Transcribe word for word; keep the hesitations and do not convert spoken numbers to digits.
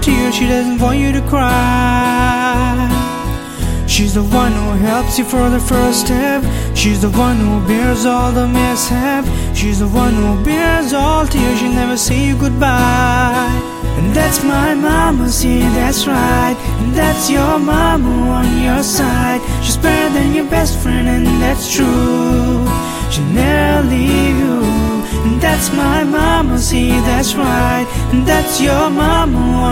tears, she doesn't want you to cry. She's the one who helps you for the first step. She's the one who bears all the mishap. She's the one who bears all tears, she'll never say you goodbye. And that's my mama, see, that's right. And that's your mama on your side. She's better than your best friend, and that's true. She'll never leave you. And that's my mama, see, that's right. And that's your mama